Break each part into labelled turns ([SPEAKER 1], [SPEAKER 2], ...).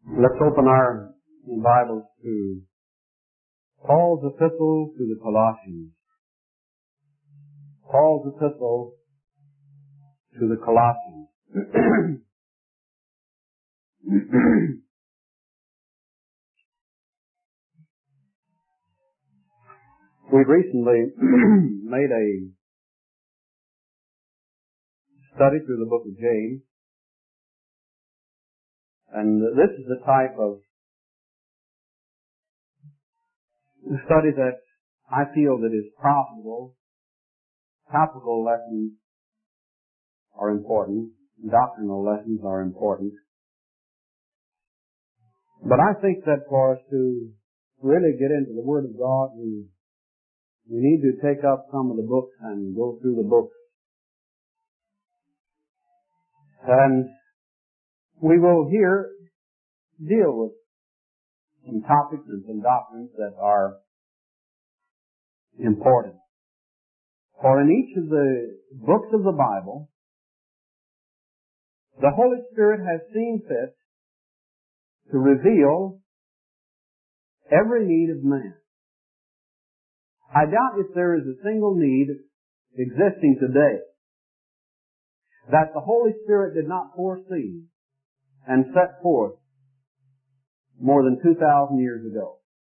[SPEAKER 1] Let's open our Bibles to Paul's epistle to the Colossians. Paul's epistle to the Colossians. We've recently made a study through the book of James, and this is the type of study that I feel that is profitable. Topical lessons are important. Doctrinal lessons are important. But I think that for us to really get into the Word of God, we need to take up some of the books and go through the books. And we will here deal with some topics and some doctrines that are important. For in each of the books of the Bible, the Holy Spirit has seen fit to reveal every need of man. I doubt if there is a single need existing today that the Holy Spirit did not foresee and set forth more than 2,000 years ago.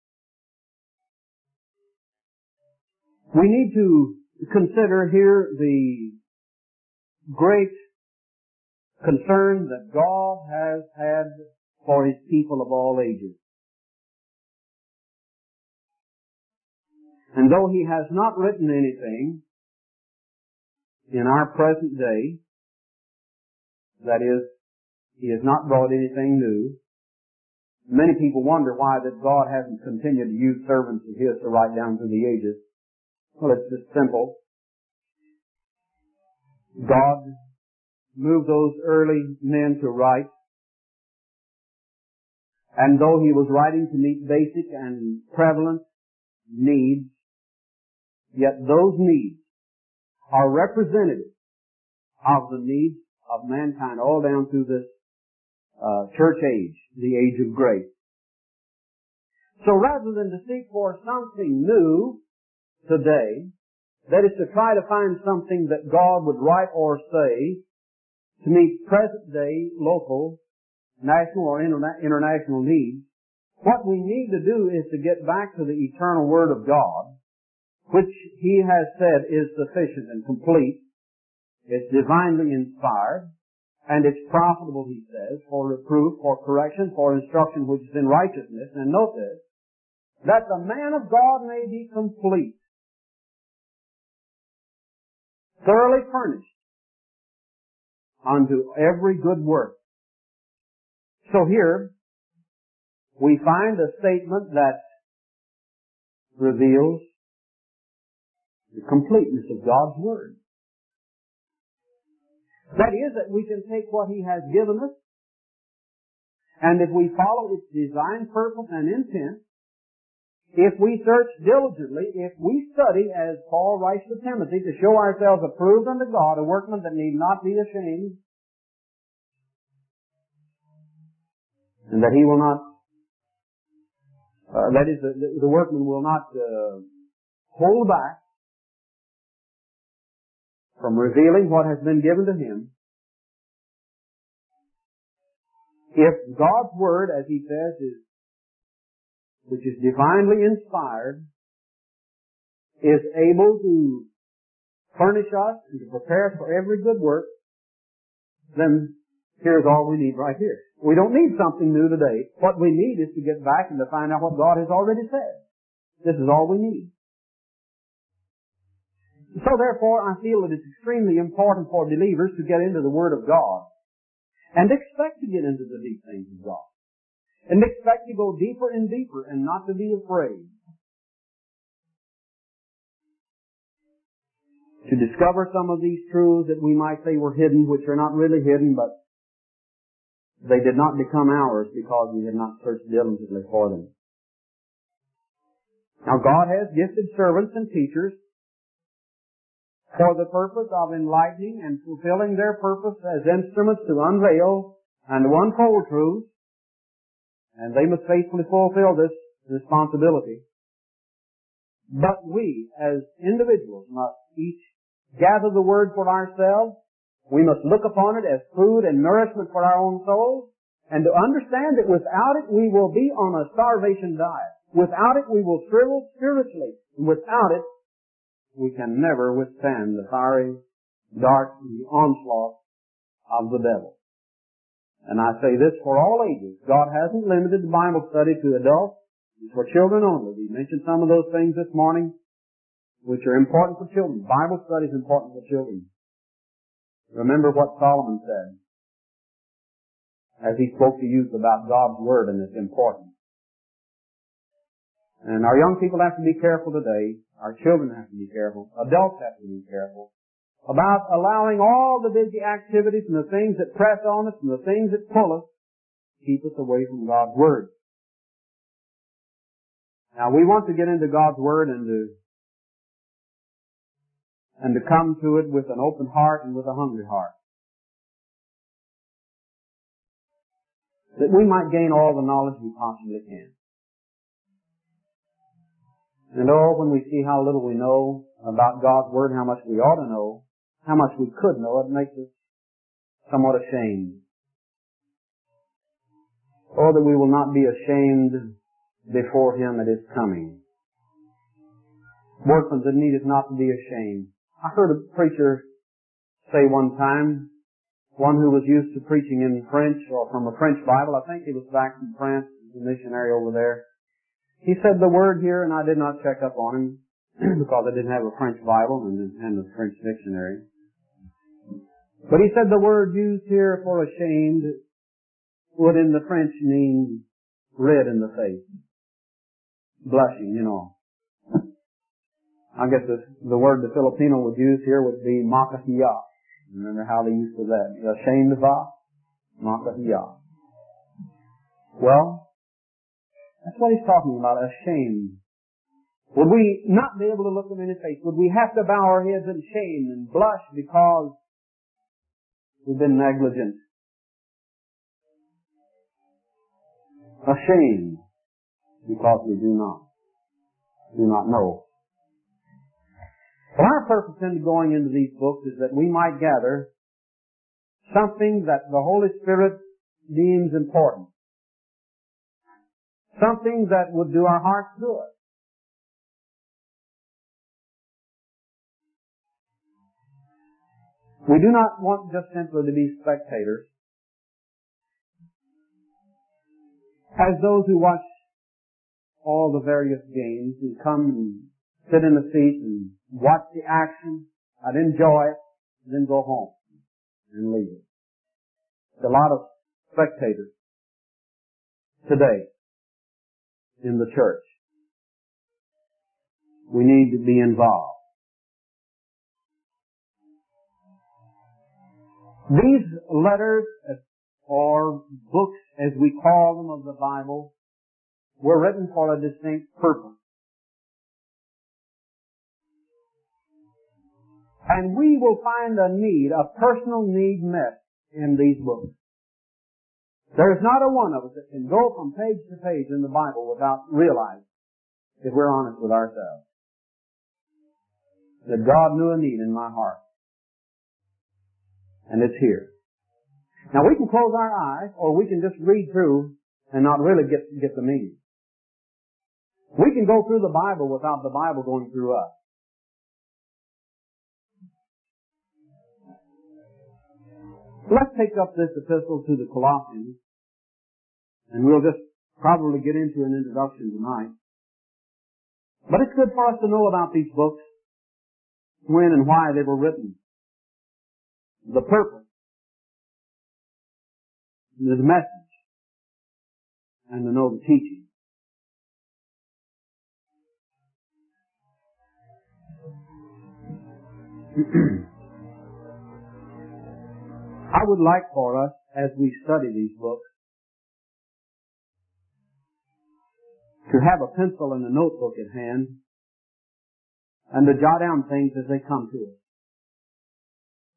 [SPEAKER 1] We need to consider here the great concern that God has had for His people of all ages. And though He has not written anything in our present day, that is, He has not brought anything new, many people wonder why that God hasn't continued to use servants of His to write down through the ages. Well, it's just simple. God moved those early men to write, and though He was writing to meet basic and prevalent needs, yet those needs are representative of the needs of mankind all down through this church age, the age of grace. So rather than to seek for something new today, that is to try to find something that God would write or say to meet present day, local, national or international needs, what we need to do is to get back to the eternal Word of God, which He has said is sufficient and complete. It's divinely inspired, and it's profitable, He says, for reproof, for correction, for instruction which is in righteousness. And note this, that the man of God may be complete, thoroughly furnished unto every good work. So here, we find a statement that reveals the completeness of God's Word. That is, that we can take what He has given us, and if we follow its design, purpose, and intent, if we search diligently, if we study, as Paul writes to Timothy, to show ourselves approved unto God, a workman that need not be ashamed, and that he will not, that is, the workman will not hold back from revealing what has been given to him. If God's Word, as he says, which is divinely inspired, is able to furnish us and to prepare us for every good work, then here's all we need right here. We don't need something new today. What we need is to get back and to find out what God has already said. This is all we need. So therefore, I feel that it's extremely important for believers to get into the Word of God and expect to get into the deep things of God. And expect to go deeper and deeper and not to be afraid. To discover some of these truths that we might say were hidden, which are not really hidden, but they did not become ours because we had not searched diligently for them. Now God has gifted servants and teachers for the purpose of enlightening and fulfilling their purpose as instruments to unveil and to unfold truths and they must faithfully fulfill this responsibility. But we, as individuals, must each gather the Word for ourselves. We must look upon it as food and nourishment for our own souls, and to understand that without it we will be on a starvation diet. Without it we will shrivel spiritually. And without it we can never withstand the fiery dart and the onslaught of the devil. And I say this for all ages. God hasn't limited the Bible study to adults. It's for children only. We mentioned some of those things this morning, which are important for children. Bible study is important for children. Remember what Solomon said as he spoke to youth about God's Word and its importance. And our young people have to be careful today. Our children have to be careful. Adults have to be careful about allowing all the busy activities and the things that press on us and the things that pull us keep us away from God's Word. Now, we want to get into God's Word and to come to it with an open heart and with a hungry heart, that we might gain all the knowledge we possibly can. And when we see how little we know about God's Word, how much we ought to know, how much we could know, it makes us somewhat ashamed. Oh, that we will not be ashamed before Him at His coming. Workmen that needeth not to be ashamed. I heard a preacher say one time, one who was used to preaching in French or from a French Bible, I think he was back from France, the missionary over there. He said the word here, and I did not check up on him because I didn't have a French Bible and a French dictionary. But he said the word used here for ashamed would in the French mean red in the face. Blushing, you know. I guess the word the Filipino would use here would be makahiya. Remember how they used to that? Ashamed of makahiya. Well, that's what he's talking about, ashamed. Would we not be able to look him in his face? Would we have to bow our heads in shame and blush because we've been negligent? Ashamed because we do not know. Well, our purpose in going into these books is that we might gather something that the Holy Spirit deems important. Something that would do our hearts good. We do not want just simply to be spectators. As those who watch all the various games and come and sit in the seat and watch the action and enjoy it, and then go home and leave it. There's a lot of spectators today in the church. We need to be involved. These letters, or books as we call them of the Bible, were written for a distinct purpose. And we will find a need, a personal need met in these books. There is not a one of us that can go from page to page in the Bible without realizing, if we're honest with ourselves, that God knew a need in my heart. And it's here. Now we can close our eyes, or we can just read through and not really get the meaning. We can go through the Bible without the Bible going through us. Let's take up this epistle to the Colossians, and we'll just probably get into an introduction tonight. But it's good for us to know about these books, when and why they were written, the purpose, the message, and to know the teaching. I would like for us, as we study these books, to have a pencil and a notebook at hand and to jot down things as they come to us.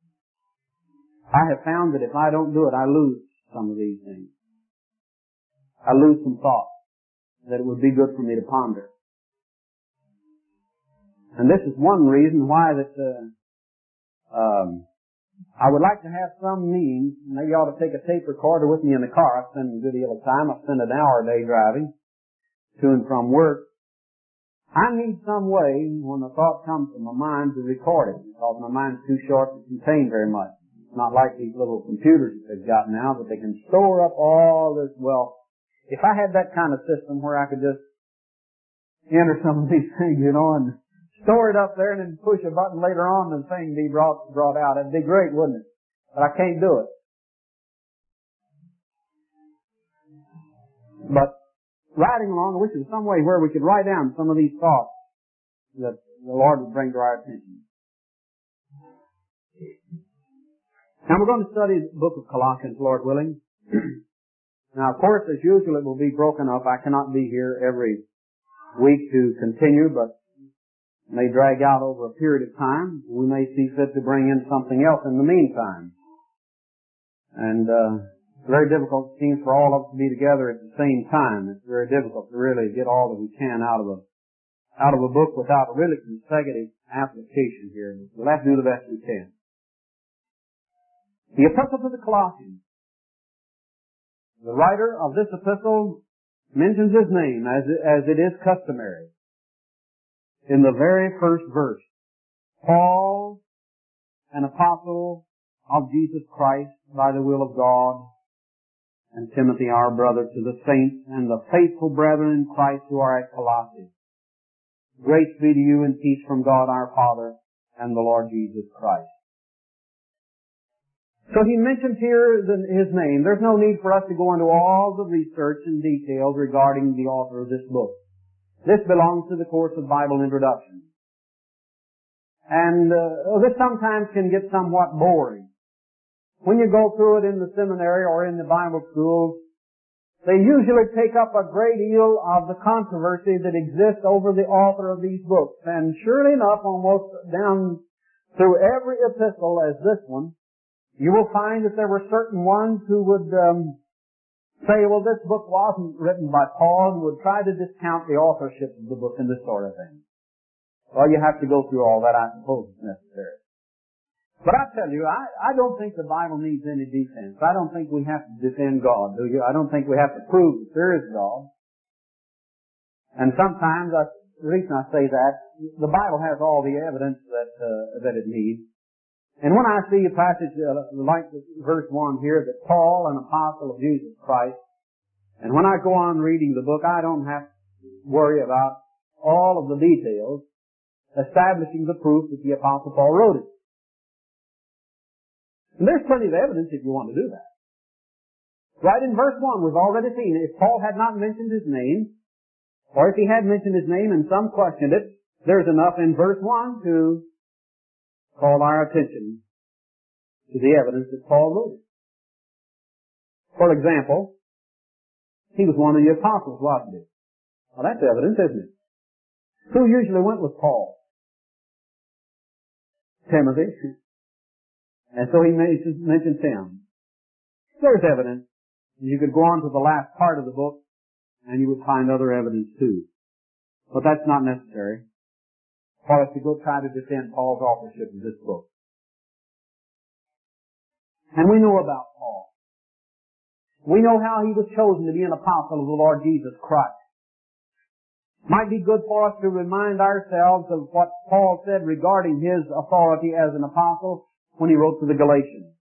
[SPEAKER 1] I have found that if I don't do it, I lose some of these things. I lose some thoughts that it would be good for me to ponder. And this is one reason why that I would like to have some means. Maybe I ought to take a tape recorder with me in the car. I spend a good deal of time. I spend an hour a day driving to and from work. I need some way, when a thought comes to my mind, to record it, because my mind's too short to contain very much. It's not like these little computers that they've got now, that they can store up all this. Well, if I had that kind of system where I could just enter some of these things, and store it up there and then push a button later on and the thing be brought out, it'd be great, wouldn't it? But I can't do it. But riding along, I wish there was some way where we could write down some of these thoughts that the Lord would bring to our attention. Now we're going to study the book of Colossians, Lord willing. Now, of course, as usual, it will be broken up. I cannot be here every week to continue, but it may drag out over a period of time. We may see fit to bring in something else in the meantime. And it's very difficult, it seems, for all of us to be together at the same time. It's very difficult to really get all that we can out of a book without a really consecutive application here. We'll have to do the best we can. The Epistle to the Colossians. The writer of this epistle mentions his name as it is customary. In the very first verse, Paul, an apostle of Jesus Christ by the will of God, and Timothy our brother, to the saints and the faithful brethren in Christ who are at Colossae. Grace be to you and peace from God our Father and the Lord Jesus Christ. So he mentions here his name. There's no need for us to go into all the research and details regarding the author of this book. This belongs to the course of Bible introduction. And this sometimes can get somewhat boring. When you go through it in the seminary or in the Bible schools, they usually take up a great deal of the controversy that exists over the author of these books. And surely enough, almost down through every epistle as this one, you will find that there were certain ones who would say, well, this book wasn't written by Paul, and would try to discount the authorship of the book and this sort of thing. Well, you have to go through all that. I suppose it's necessary. But I tell you, I don't think the Bible needs any defense. I don't think we have to defend God, do you? I don't think we have to prove that there is God. And sometimes, the reason I say that, the Bible has all the evidence that it needs. And when I see a passage like verse 1 here, that Paul, an apostle of Jesus Christ, and when I go on reading the book, I don't have to worry about all of the details establishing the proof that the apostle Paul wrote it. And there's plenty of evidence if you want to do that. Right in verse 1, we've already seen it. If Paul had not mentioned his name, or if he had mentioned his name and some questioned it, there's enough in verse 1 to call our attention to the evidence that Paul wrote it. For example, he was one of the apostles, wasn't he? Well, that's evidence, isn't it? Who usually went with Paul? Timothy. And so he mentions him. There's evidence. You could go on to the last part of the book, and you would find other evidence too. But that's not necessary for us to go try to defend Paul's authorship of this book. And we know about Paul. We know how he was chosen to be an apostle of the Lord Jesus Christ. Might be good for us to remind ourselves of what Paul said regarding his authority as an apostle when he wrote to the Galatians.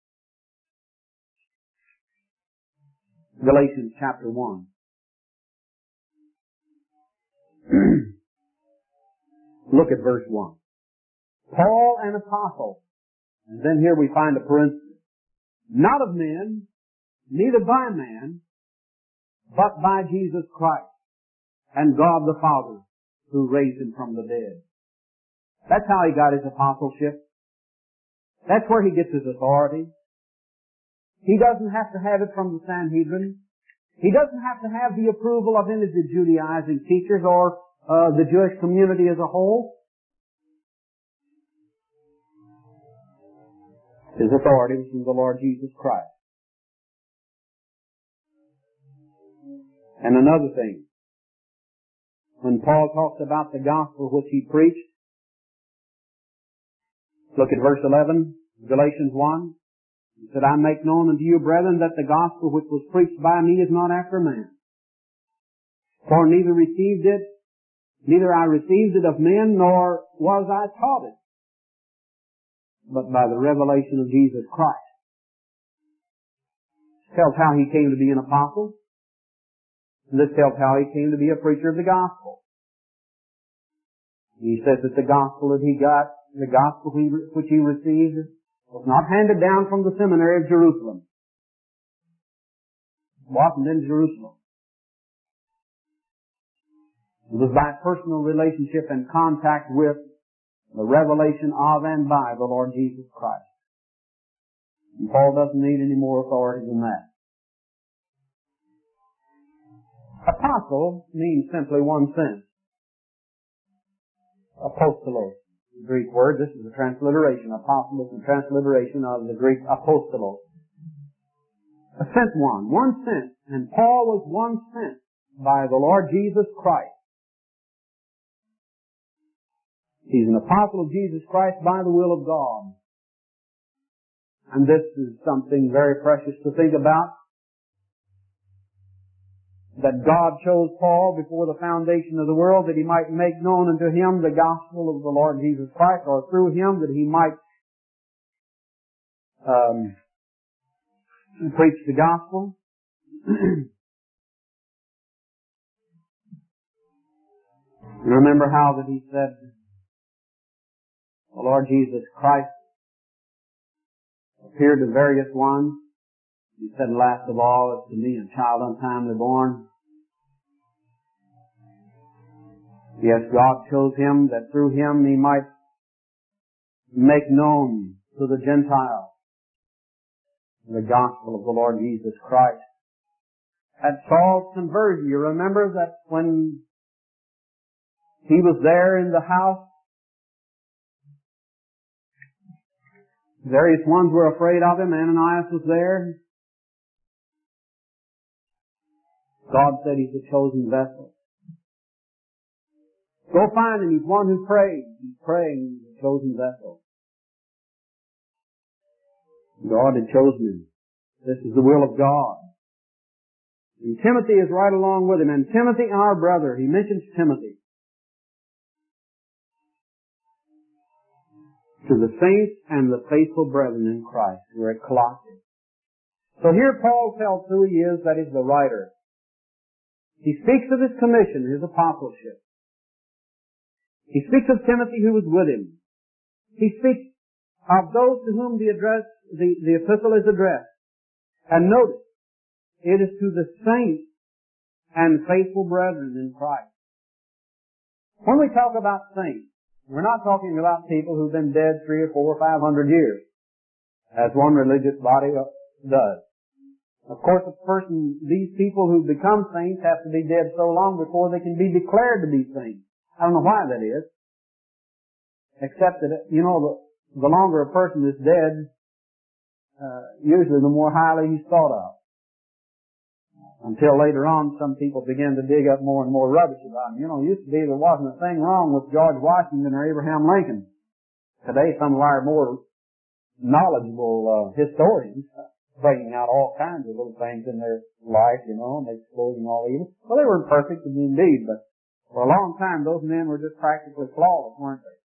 [SPEAKER 1] Galatians chapter 1. Look at verse 1. Paul, an apostle. And then here we find a parenthesis. Not of men, neither by man, but by Jesus Christ and God the Father, who raised him from the dead. That's how he got his apostleship. That's where he gets his authority. He doesn't have to have it from the Sanhedrin. He doesn't have to have the approval of any of the Judaizing teachers or the Jewish community as a whole. His authority was from the Lord Jesus Christ. And another thing, when Paul talks about the gospel which he preached, look at verse 11, Galatians 1. He said, I make known unto you, brethren, that the gospel which was preached by me is not after man. For neither I received it of men, nor was I taught it, but by the revelation of Jesus Christ. This tells how he came to be an apostle. And this tells how he came to be a preacher of the gospel. He says that the gospel that he got, the gospel which he received, was not handed down from the seminary of Jerusalem. It wasn't in Jerusalem. It was by personal relationship and contact with the revelation of and by the Lord Jesus Christ. And Paul doesn't need any more authority than that. Apostle means simply one sense. Apostolos, the Greek word. This is a transliteration. Apostle is a transliteration of the Greek apostolos. A sent one sent. And Paul was one sent by the Lord Jesus Christ. He's an apostle of Jesus Christ by the will of God. And this is something very precious to think about. That God chose Paul before the foundation of the world that he might make known unto him the gospel of the Lord Jesus Christ, or through him that he might preach the gospel. Remember how that he said, the Lord Jesus Christ appeared to various ones. He said, last of all, it's to me, a child untimely born. Yes, God chose him that through him he might make known to the Gentiles the gospel of the Lord Jesus Christ. At Saul's conversion, you remember that when he was there in the house, various ones were afraid of him. Ananias was there. God said he's a chosen vessel. Go find him. He's one who prayed. He's praying. He's a chosen vessel. God had chosen him. This is the will of God. And Timothy is right along with him. And Timothy, our brother, he mentions Timothy. To the saints and the faithful brethren in Christ who are at Colossae. So here Paul tells who he is, that is the writer. He speaks of his commission, his apostleship. He speaks of Timothy who was with him. He speaks of those to whom the epistle is addressed. And notice, it is to the saints and faithful brethren in Christ. When we talk about saints, we're not talking about people who've been dead 300 or 400 or 500 years, as one religious body does. Of course, these people who become saints have to be dead so long before they can be declared to be saints. I don't know why that is. Except that, the longer a person is dead, usually the more highly he's thought of. Until later on, some people begin to dig up more and more rubbish about him. It used to be there wasn't a thing wrong with George Washington or Abraham Lincoln. Today, some of our more knowledgeable historians bringing out all kinds of little things in their life, and exposing all evil. Well, they were perfect indeed, but for a long time, those men were just practically flawless, weren't they?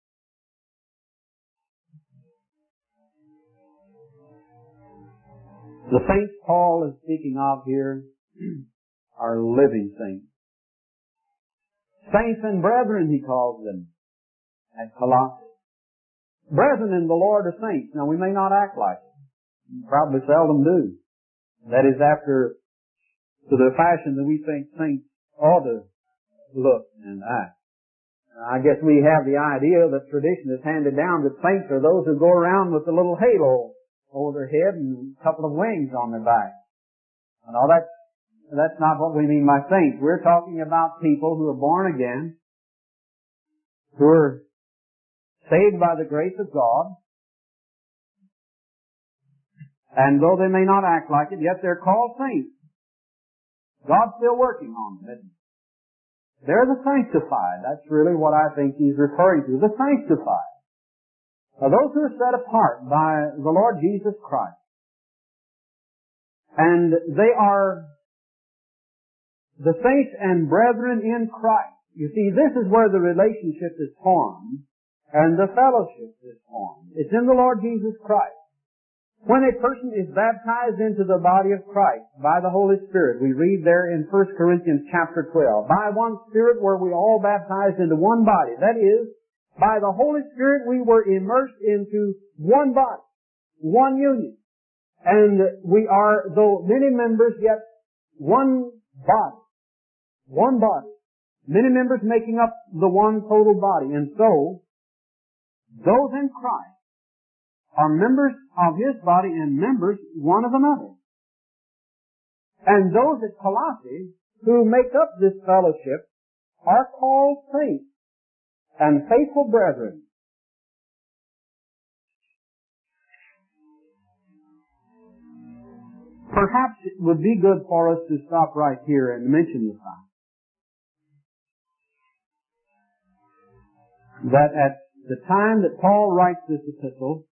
[SPEAKER 1] The saints Paul is speaking of here are living saints. Saints and brethren, he calls them at Colossae. Brethren in the Lord are saints. Now, we may not act like it. We probably seldom do. That is after to the fashion that we think saints ought to look and act. I guess we have the idea that tradition is handed down that saints are those who go around with a little halo over their head and a couple of wings on their back. Now, that's not what we mean by saints. We're talking about people who are born again, who are saved by the grace of God, and though they may not act like it, yet they're called saints. God's still working on them, isn't He? They're the sanctified. That's really what I think He's referring to. The sanctified. Those who are set apart by the Lord Jesus Christ. And they are the saints and brethren in Christ. You see, this is where the relationship is formed and the fellowship is formed. It's in the Lord Jesus Christ. When a person is baptized into the body of Christ by the Holy Spirit, we read there in 1 Corinthians chapter 12, by one Spirit were we all baptized into one body. That is, by the Holy Spirit we were immersed into one body, one union. And we are, though many members, yet one body. One body. Many members making up the one total body. And so, those in Christ are members of His body and members one of another. And those at Colossae who make up this fellowship are called saints and faithful brethren. Perhaps it would be good for us to stop right here and mention the fact that at the time that Paul writes this epistle,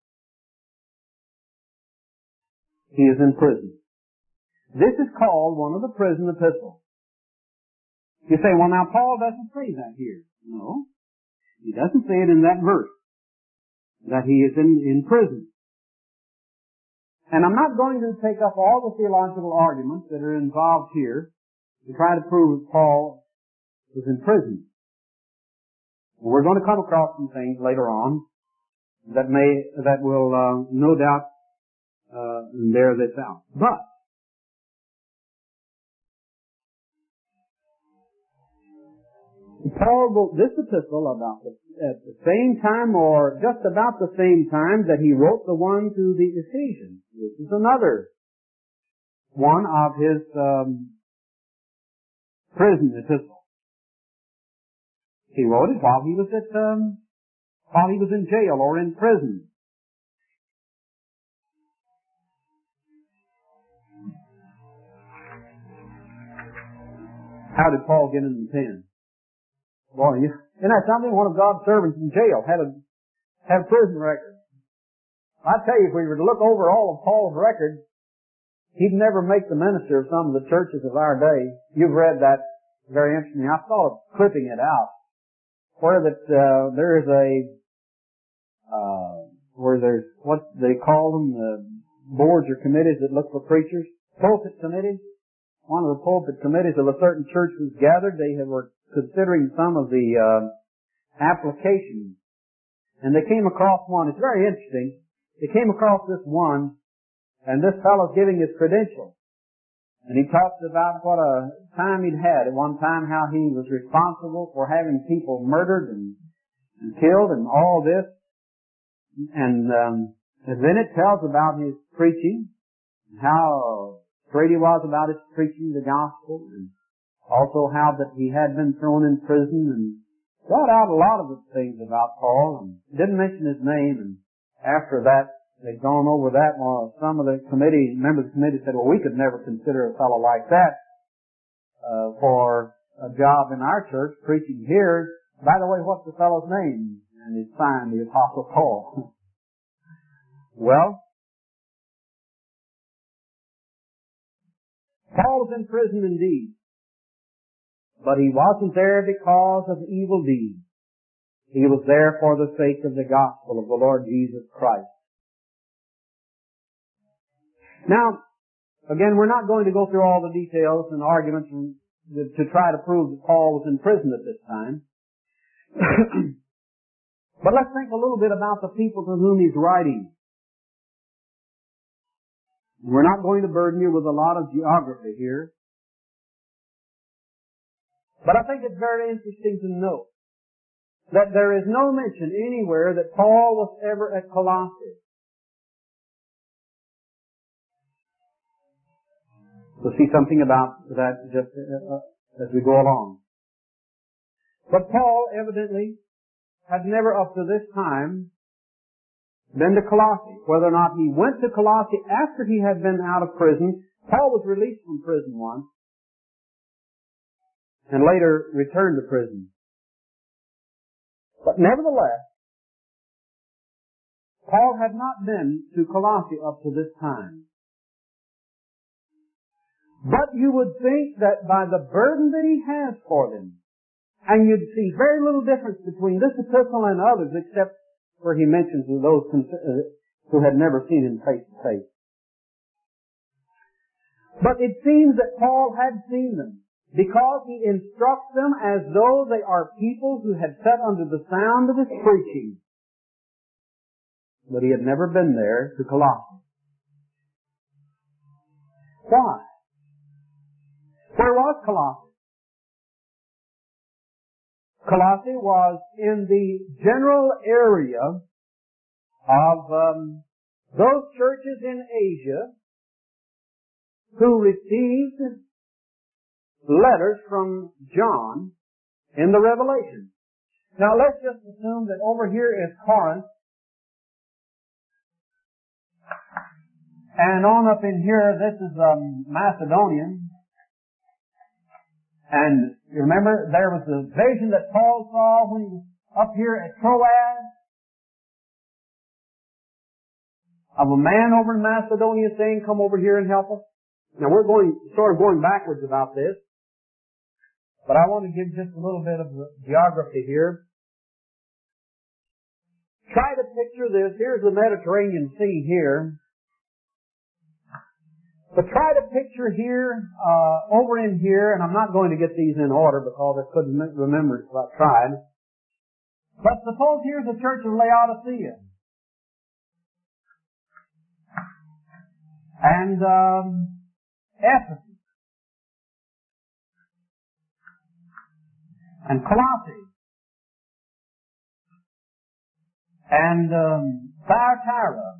[SPEAKER 1] he is in prison. This is called one of the prison epistles. You say, well now Paul doesn't say that here. No, he doesn't say it in that verse, that he is in prison. And I'm not going to take up all the theological arguments that are involved here to try to prove that Paul was in prison. We're going to come across some things later on that will no doubt bear this out. But Paul wrote this epistle at the same time, or just about the same time, that he wrote the one to the Ephesians. This is another one of his prison epistles. He wrote it while he was in jail or in prison. How did Paul get in the pen? Boy, isn't that something? One of God's servants in jail had a prison record. I tell you, if we were to look over all of Paul's records, he'd never make the minister of some of the churches of our day. You've read that very interesting. I thought of clipping it out, where that there is where there's what they call them, the boards or committees that look for preachers, pulpit committees. One of the pulpit committees of a certain church was gathered. They were considering some of the applications, and they came across one. It's very interesting. They came across this one, and this fellow's giving his credentials, and he talks about what a time he'd had at one time, how he was responsible for having people murdered and killed and all this, and then it tells about his preaching, how straight he was about his preaching the gospel, and also how that he had been thrown in prison, and brought out a lot of the things about Paul, and didn't mention his name. And after that, they'd gone over that. Well, some of the members of the committee said, well, we could never consider a fellow like that for a job in our church, preaching here. By the way, what's the fellow's name? And he signed the Apostle Paul. Well, Paul was in prison indeed. But he wasn't there because of evil deeds. He was there for the sake of the gospel of the Lord Jesus Christ. Now, again, we're not going to go through all the details and arguments to try to prove that Paul was in prison at this time. But let's think a little bit about the people to whom he's writing. We're not going to burden you with a lot of geography here. But I think it's very interesting to note that there is no mention anywhere that Paul was ever at Colossae. We'll see something about that just as we go along. But Paul evidently had never up to this time been to Colossae. Whether or not he went to Colossae after he had been out of prison, Paul was released from prison once. and later returned to prison. But nevertheless, Paul had not been to Colossae up to this time. But you would think that by the burden that he has for them, and you'd see very little difference between this epistle and others, except where he mentions those who had never seen him face to face. But it seems that Paul had seen them, because he instructs them as though they are people who had sat under the sound of his preaching. But he had never been there to Colossae. Why? Where was Colossae? Colossae was in the general area of those churches in Asia who received letters from John in the Revelation. Now let's just assume that over here is Corinth, and on up in here this is Macedonian. And you remember there was the vision that Paul saw when he was up here at Troas of a man over in Macedonia saying, "Come over here and help us." Now we're going backwards about this, but I want to give just a little bit of geography here. Try to picture this. Here's the Mediterranean Sea here. But try to picture here, over in here, and I'm not going to get these in order because I couldn't remember if I tried. But suppose here's the church of Laodicea. And Ephesus. And Colossae. And Thyatira.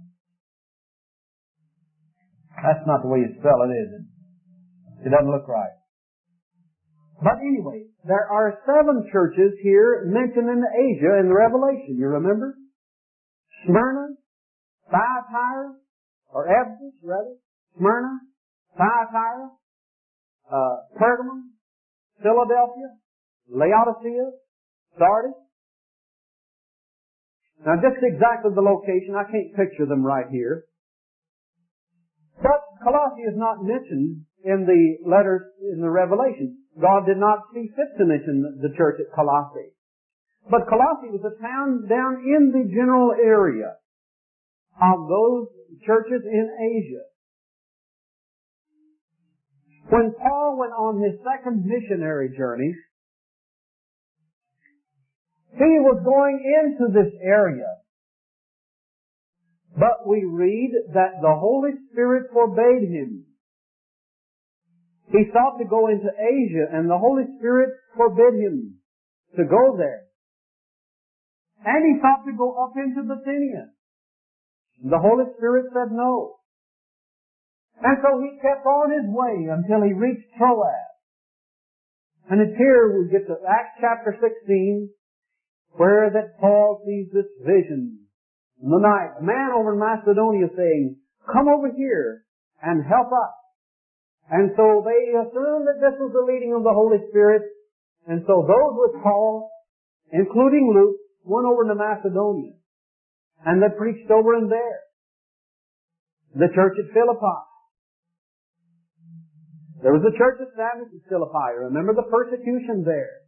[SPEAKER 1] That's not the way you spell it, is it? It doesn't look right. But anyway, there are 7 churches here mentioned in Asia in the Revelation. You remember? Smyrna, Thyatira, or Ephesus, rather. Smyrna, Thyatira, Pergamum, Philadelphia, Laodicea, Sardis. Now just exactly the location, I can't picture them right here. But Colossae is not mentioned in the letters in the Revelation. God did not see fit to mention the church at Colossae. But Colossae was a town down in the general area of those churches in Asia. When Paul went on his second missionary journey, he was going into this area. But we read that the Holy Spirit forbade him. He sought to go into Asia, and the Holy Spirit forbid him to go there. And he sought to go up into Bithynia. The Holy Spirit said no. And so he kept on his way until he reached Troas. And it's here we get to Acts chapter 16, where that Paul sees this vision. In the night, a man over in Macedonia saying, "Come over here and help us." And so they assumed that this was the leading of the Holy Spirit. And so those with Paul, including Luke, went over to Macedonia. And they preached over in there. The church at Philippi. There was a church established at Philippi. Remember the persecution there.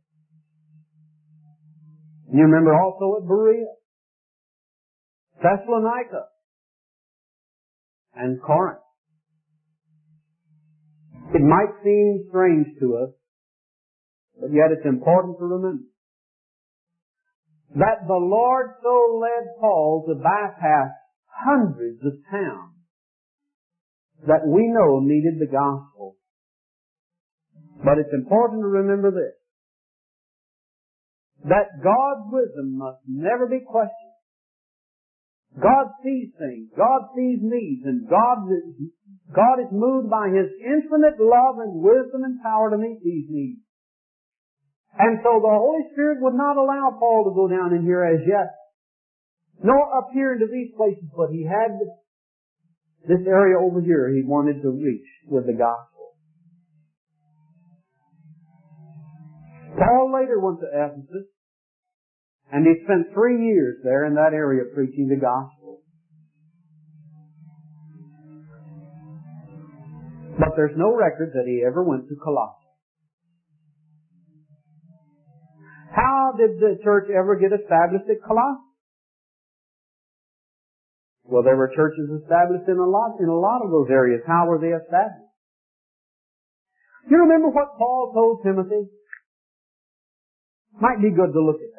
[SPEAKER 1] You remember also at Berea, Thessalonica, and Corinth. It might seem strange to us, but yet it's important to remember that the Lord so led Paul to bypass hundreds of towns that we know needed the gospel. But it's important to remember this, that God's wisdom must never be questioned. God sees things, God sees needs, and God is moved by His infinite love and wisdom and power to meet these needs. And so the Holy Spirit would not allow Paul to go down in here as yet, nor up here into these places, but he had this area over here he wanted to reach with the gospel. Paul later went to Ephesus, and he spent 3 years there in that area preaching the gospel. But there's no record that he ever went to Colossae. How did the church ever get established at Colossae? Well, there were churches established in a lot of those areas. How were they established? You remember what Paul told Timothy? Might be good to look at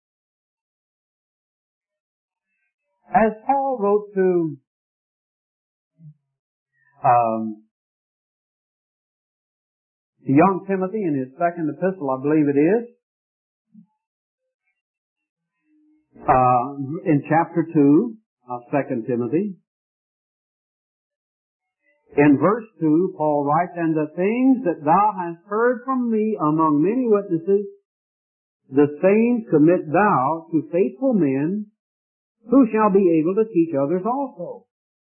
[SPEAKER 1] that. As Paul wrote to young Timothy in his second epistle, I believe it is, in chapter 2 of 2 Timothy, in verse 2, Paul writes, "And the things that thou hast heard from me among many witnesses, the same commit thou to faithful men, who shall be able to teach others also."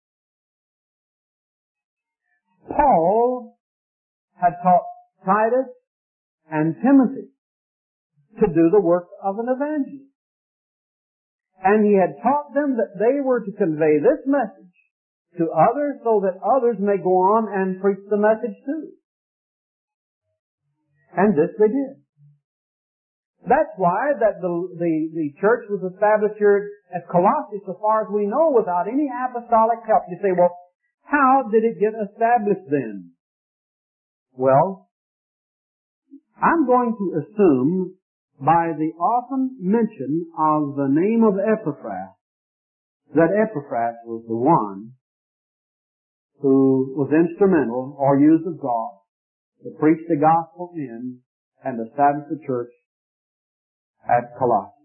[SPEAKER 1] Paul had taught Titus and Timothy to do the work of an evangelist. And he had taught them that they were to convey this message to others so that others may go on and preach the message too. And this they did. That's why that the church was established here at Colossae, so far as we know, without any apostolic help. You say, well, how did it get established then? Well, I'm going to assume by the often mention of the name of Epaphras that Epaphras was the one who was instrumental or used of God to preach the gospel in and establish the church at Colossae.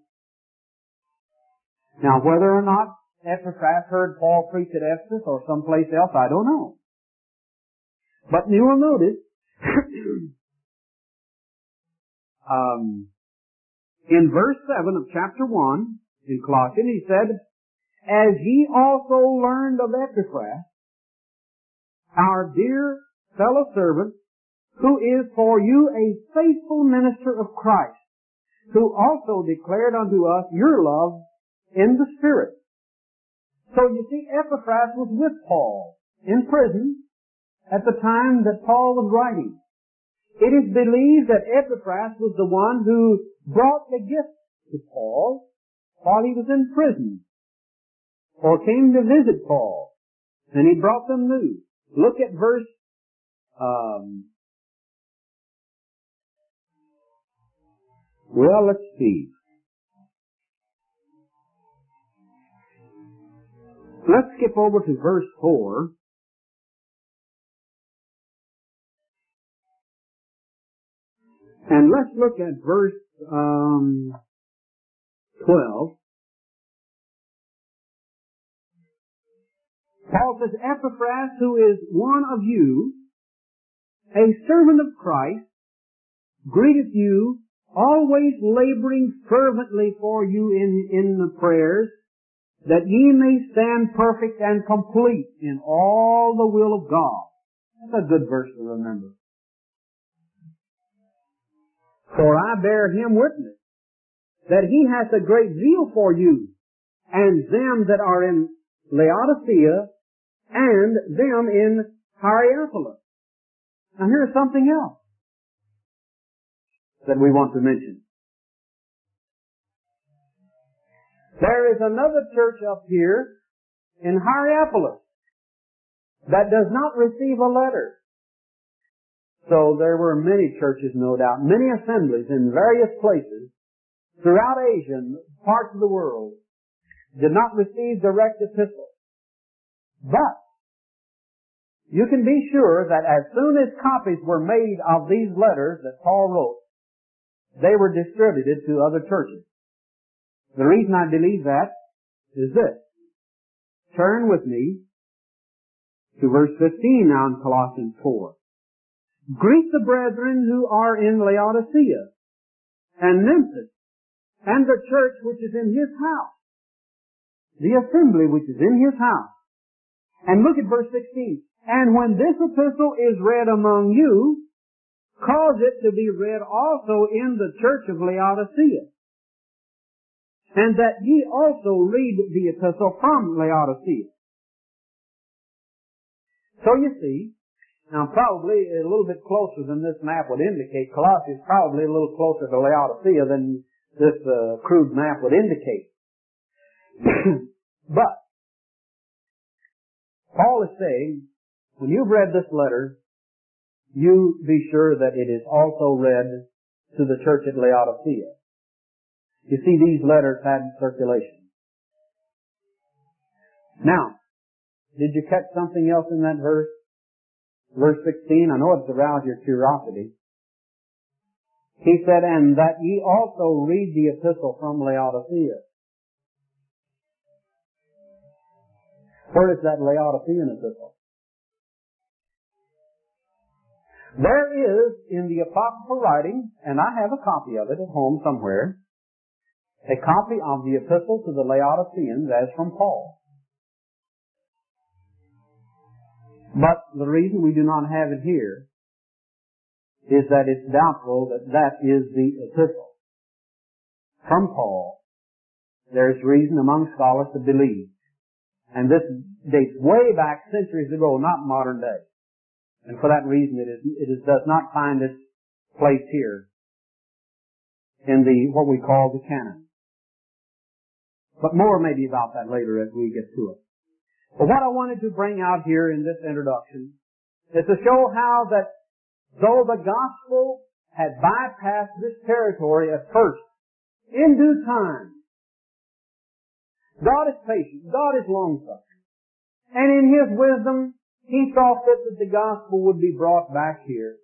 [SPEAKER 1] Now, whether or not Epaphras heard Paul preach at Ephesus or someplace else, I don't know. But you will notice in verse 7 of chapter 1 in Colossians, he said, "As ye also learned of Epaphras, our dear fellow servant, who is for you a faithful minister of Christ, who also declared unto us your love in the Spirit." So you see, Epaphras was with Paul in prison at the time that Paul was writing. It is believed that Epaphras was the one who brought the gifts to Paul while he was in prison, or came to visit Paul, and he brought them news. Look at verse let's see. Let's skip over to verse 4. And let's look at verse 12. Paul says, "Epaphras, who is one of you, a servant of Christ, greeteth you, always laboring fervently for you in the prayers, that ye may stand perfect and complete in all the will of God." That's a good verse to remember. "For I bear him witness, that he hath a great zeal for you, and them that are in Laodicea, and them in Hierapolis." Now here's something else that we want to mention. There is another church up here in Hierapolis that does not receive a letter. So there were many churches, no doubt, many assemblies in various places throughout Asia and parts of the world did not receive direct epistles. But you can be sure that as soon as copies were made of these letters that Paul wrote, they were distributed to other churches. The reason I believe that is this. Turn with me to verse 15 now in Colossians 4. "Greet the brethren who are in Laodicea and Memphis, and the church which is in his house," the assembly which is in his house. And look at verse 16. "And when this epistle is read among you, cause it to be read also in the church of Laodicea, and that ye also read the epistle from Laodicea. So you see, now probably a little bit closer than this map would indicate. Colossae is probably a little closer to Laodicea than this crude map would indicate. But Paul is saying, when you've read this letter, you be sure that it is also read to the church at Laodicea. You see, these letters had circulation. Now, did you catch something else in that verse? Verse 16, I know it's aroused your curiosity. He said, and that ye also read the epistle from Laodicea. Where is that Laodicean epistle? There is in the apocryphal writing, and I have a copy of it at home somewhere, a copy of the epistle to the Laodiceans as from Paul. But the reason we do not have it here is that it's doubtful that that is the epistle from Paul. There's reason among scholars to believe. And this dates way back centuries ago, not modern day. And for that reason it does not find its place here in what we call the canon. But more maybe about that later as we get to it. But what I wanted to bring out here in this introduction is to show how that though the gospel had bypassed this territory at first, in due time, God is patient, God is long-suffering, and in His wisdom, He saw fit that the gospel would be brought back here.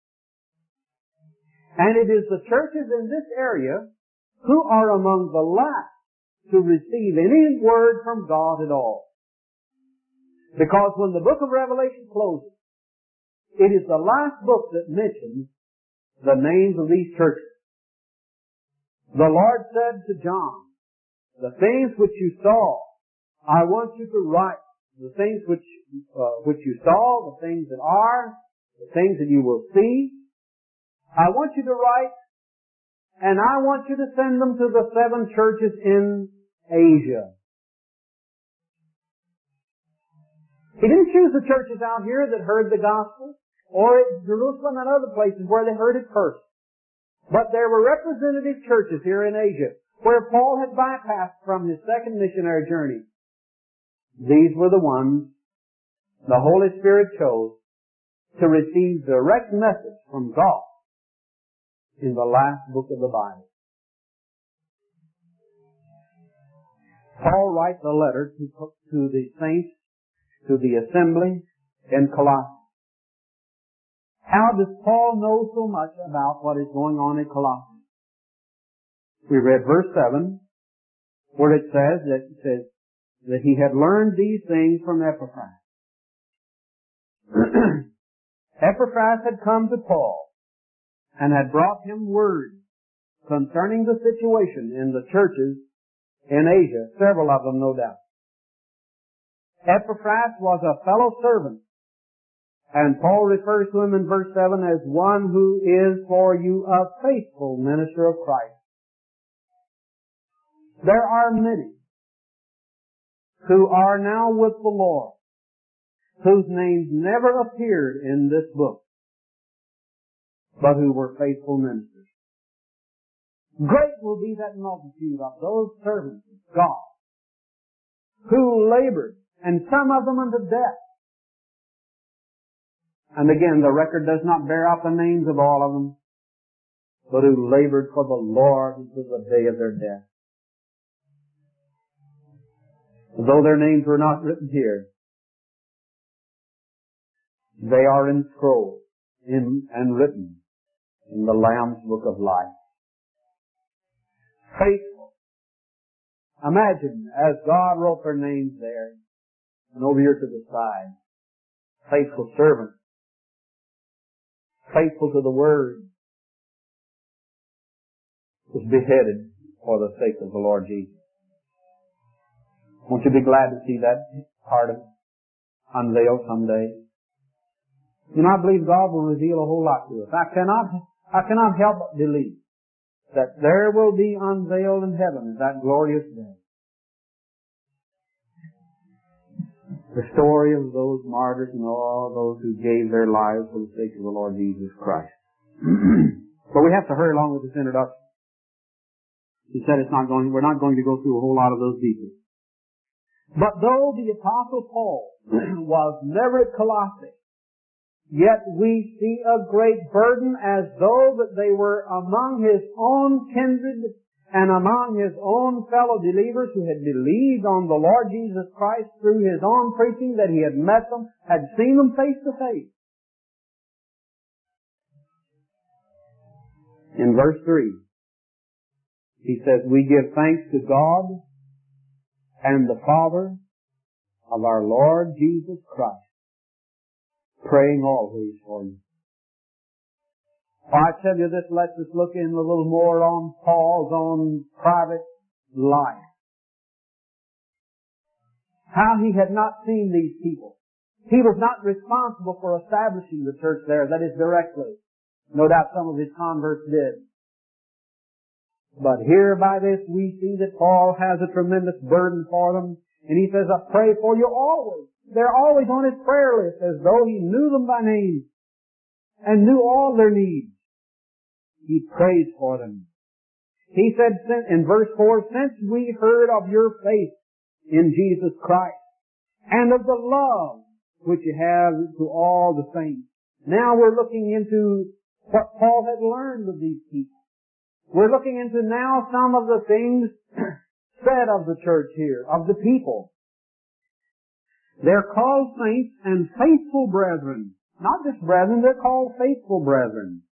[SPEAKER 1] And it is the churches in this area who are among the last to receive any word from God at all. Because when the book of Revelation closes, it is the last book that mentions the names of these churches. The Lord said to John, the things which you saw, I want you to write. The things which you saw, the things that are, the things that you will see, I want you to write, and I want you to send them to the 7 churches in Asia. He didn't choose the churches out here that heard the gospel, or at Jerusalem and other places where they heard it first. But there were representative churches here in Asia where Paul had bypassed from his second missionary journey. These were the ones the Holy Spirit chose to receive direct message from God in the last book of the Bible. Paul writes a letter to the saints, to the assembly in Colossae. How does Paul know so much about what is going on in Colossae? We read verse 7, where it says that he had learned these things from Epaphras. Epaphras had come to Paul and had brought him word concerning the situation in the churches in Asia, several of them no doubt. Epaphras was a fellow servant, and Paul refers to him in verse 7 as one who is for you a faithful minister of Christ. There are many who are now with the Lord, whose names never appeared in this book, but who were faithful ministers. Great will be that multitude of those servants of God who labored, and some of them unto death. And again, the record does not bear out the names of all of them, but who labored for the Lord until the day of their death. Though their names were not written here, they are inscrolled and written in the Lamb's Book of Life. Faithful. Imagine, as God wrote their names there, and over here to the side, faithful servant, faithful to the Word, was beheaded for the sake of the Lord Jesus. Won't you be glad to see that part of it unveiled someday? You know, I believe God will reveal a whole lot to us. I cannot help but believe that there will be unveiled in heaven that glorious day. The story of those martyrs and all those who gave their lives for the sake of the Lord Jesus Christ. But we have to hurry along with this introduction. He said we're not going to go through a whole lot of those details. But though the Apostle Paul was never at Colossae, yet we see a great burden as though that they were among his own kindred and among his own fellow believers who had believed on the Lord Jesus Christ through his own preaching, that he had met them, had seen them face to face. In verse 3, he says, we give thanks to God and the Father of our Lord Jesus Christ, praying always for you. I tell you, this lets us look in a little more on Paul's own private life. How he had not seen these people. He was not responsible for establishing the church there, that is, directly. No doubt some of his converts did. But here by this we see that Paul has a tremendous burden for them. And he says, I pray for you always. They're always on his prayer list as though he knew them by name and knew all their needs. He prays for them. He said in verse 4, since we heard of your faith in Jesus Christ and of the love which you have to all the saints. Now we're looking into what Paul had learned of these people. We're looking into now some of the things said of the church here, of the people. They're called saints and faithful brethren. Not just brethren, they're called faithful brethren.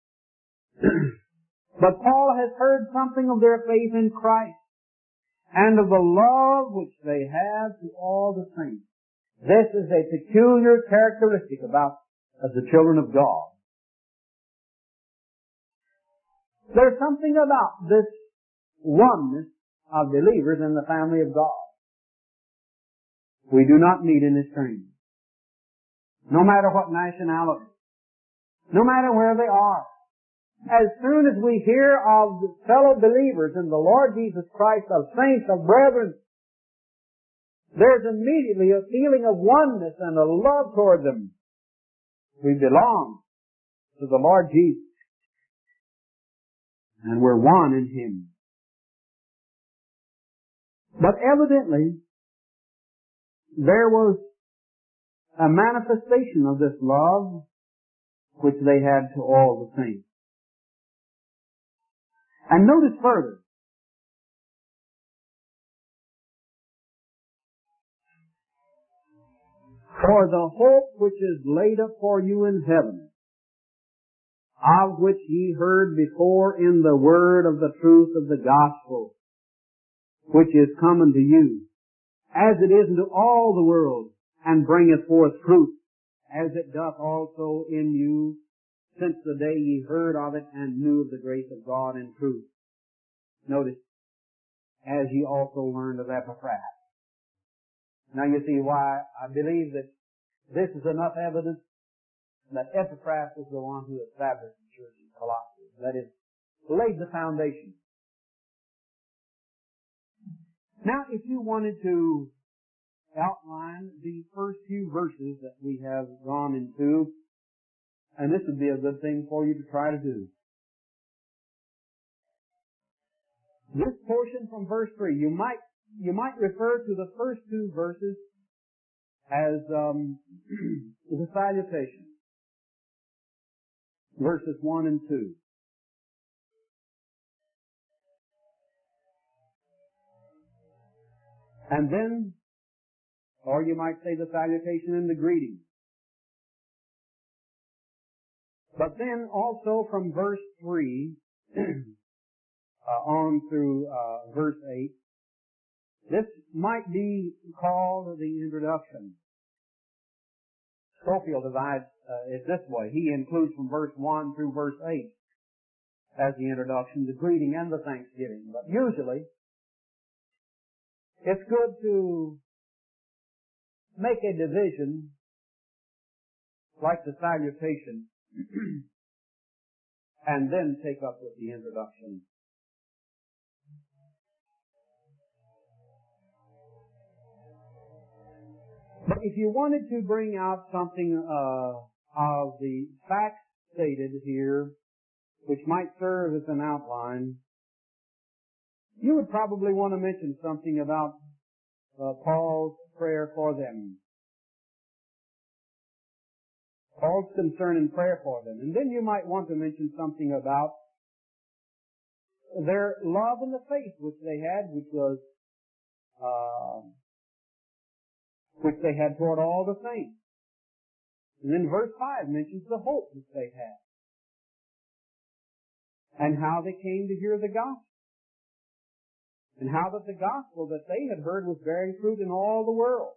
[SPEAKER 1] But Paul has heard something of their faith in Christ and of the love which they have to all the saints. This is a peculiar characteristic about the children of God. There's something about this oneness of believers in the family of God. We do not meet in extremes. No matter what nationality. No matter where they are. As soon as we hear of fellow believers in the Lord Jesus Christ, of saints, of brethren, there's immediately a feeling of oneness and a love toward them. We belong to the Lord Jesus. And we're one in Him. But evidently, there was a manifestation of this love which they had to all the saints. And notice further, for the hope which is laid up for you in heaven, of which ye heard before in the word of the truth of the gospel, which is come unto you, as it is unto all the world, and bringeth forth fruit, as it doth also in you, since the day ye heard of it and knew of the grace of God in truth. Notice, as ye also learned of Epaphras. Now you see why I believe that this is enough evidence that Epaphras was the one who established the church in Colossae. That is, laid the foundation. Now, if you wanted to outline the first few verses that we have gone into, and this would be a good thing for you to try to do. This portion from verse 3, you might refer to the first two verses as the salutation. Verses 1 and 2. And then, or you might say the salutation and the greeting. But then also from verse 3 on through verse 8, this might be called the introduction. Scofield divides it this way. He includes from verse 1 through verse 8 as the introduction, the greeting and the thanksgiving. But usually, it's good to make a division like the salutation, and then take up with the introduction. But if you wanted to bring out something of the facts stated here, which might serve as an outline, you would probably want to mention something about Paul's prayer for them. Paul's concern and prayer for them. And then you might want to mention something about their love and the faith which they had, which they had toward all the saints. And then verse 5 mentions the hope that they had, and how they came to hear the gospel, and how that the gospel that they had heard was bearing fruit in all the world.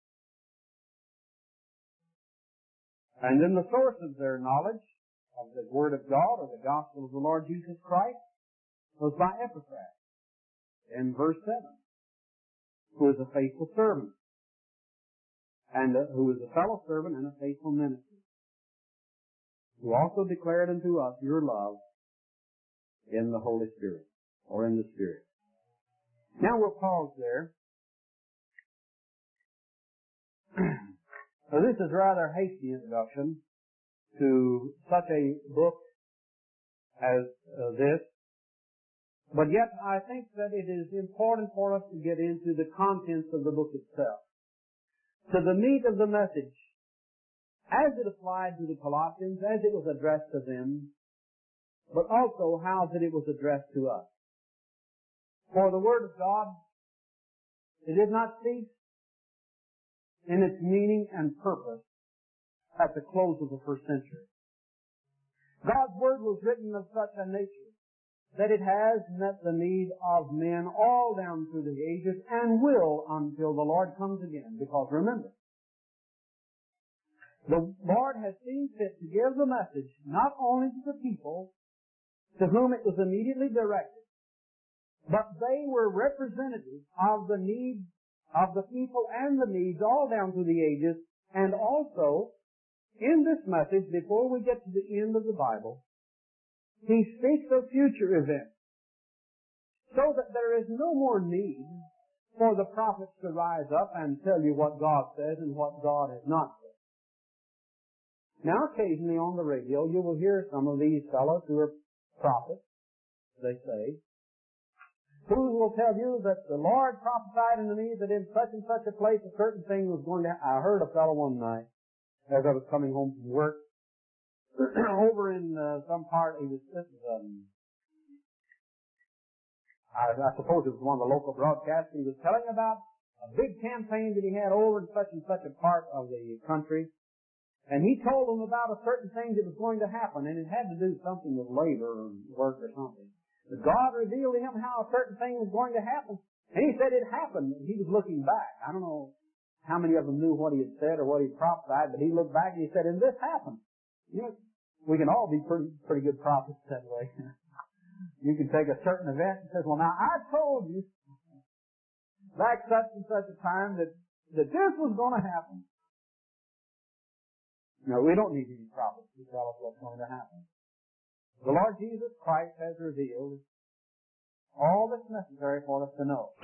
[SPEAKER 1] And then the source of their knowledge of the Word of God, or the gospel of the Lord Jesus Christ, was by Epaphras, in verse 7, who is a faithful servant, and who is a fellow servant and a faithful minister, who also declared unto us your love in the Holy Spirit, or in the Spirit. Now we'll pause there. So this is a rather hasty introduction to such a book as this, but yet I think that it is important for us to get into the contents of the book itself, to the meat of the message, as it applied to the Colossians, as it was addressed to them, but also how that it was addressed to us. For the Word of God, it did not cease in its meaning and purpose at the close of the first century. God's Word was written of such a nature that it has met the need of men all down through the ages, and will until the Lord comes again. Because remember, the Lord has seen fit to give the message not only to the people to whom it was immediately directed, but they were representatives of the needs of the people and the needs all down through the ages. And also, in this message, before we get to the end of the Bible, he speaks of future events, so that there is no more need for the prophets to rise up and tell you what God says and what God has not said. Now, occasionally on the radio, you will hear some of these fellows who are prophets, they say, who will tell you that the Lord prophesied unto me that in such and such a place a certain thing was going to happen. I heard a fellow one night, as I was coming home from work, over in some part, I suppose it was one of the local broadcasts, he was telling about a big campaign that he had over in such and such a part of the country, and he told them about a certain thing that was going to happen, and it had to do something with labor or work or something. But God revealed to him how a certain thing was going to happen, and he said it happened, and he was looking back. I don't know how many of them knew what he had said or what he prophesied, but he looked back and he said, and this happened. You know, we can all be pretty good prophets that way. You can take a certain event and say, well, now I told you back such and such a time that this was going to happen. No, we don't need any prophets to tell us what's going to happen. The Lord Jesus Christ has revealed all that's necessary for us to know.